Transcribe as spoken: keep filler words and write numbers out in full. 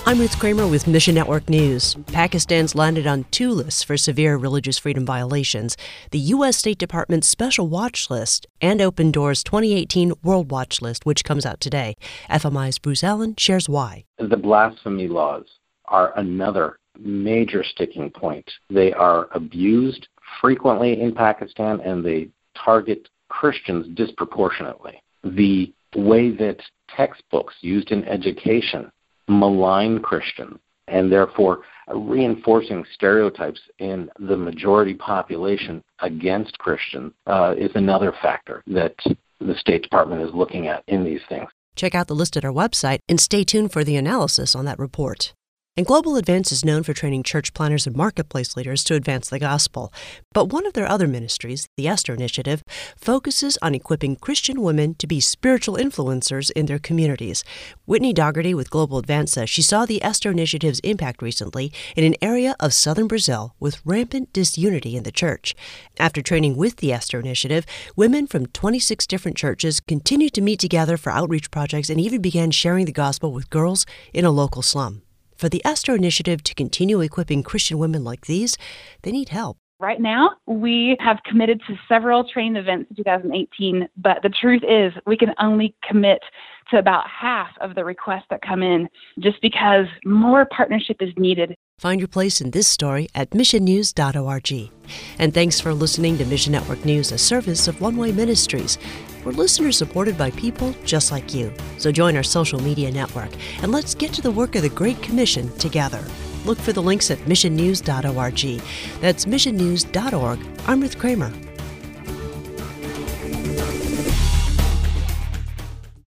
I'm Ruth Kramer with Mission Network News. Pakistan's landed on two lists for severe religious freedom violations, the U S State Department's Special Watch List and Open Doors twenty eighteen World Watch List, which comes out today. F M I's Bruce Allen shares why. The blasphemy laws are another major sticking point. They are abused frequently in Pakistan, and they target Christians disproportionately. The way that textbooks used in education malign Christians, and therefore reinforcing stereotypes in the majority population against Christians uh, is another factor that the State Department is looking at in these things. Check out the list at our website and stay tuned for the analysis on that report. And Global Advance is known for training church planners and marketplace leaders to advance the gospel. But one of their other ministries, the Esther Initiative, focuses on equipping Christian women to be spiritual influencers in their communities. Whitney Dougherty with Global Advance says she saw the Esther Initiative's impact recently in an area of southern Brazil with rampant disunity in the church. After training with the Esther Initiative, women from twenty-six different churches continued to meet together for outreach projects and even began sharing the gospel with girls in a local slum. For the Esther Initiative to continue equipping Christian women like these, they need help. Right now, we have committed to several training events in two thousand eighteen, but the truth is we can only commit to about half of the requests that come in just because more partnership is needed. Find your place in this story at mission news dot org. And thanks for listening to Mission Network News, a service of One Way Ministries. We're listeners supported by people just like you. So join our social media network and let's get to the work of the Great Commission together. Look for the links at mission news dot org. That's mission news dot org. I'm Ruth Kramer.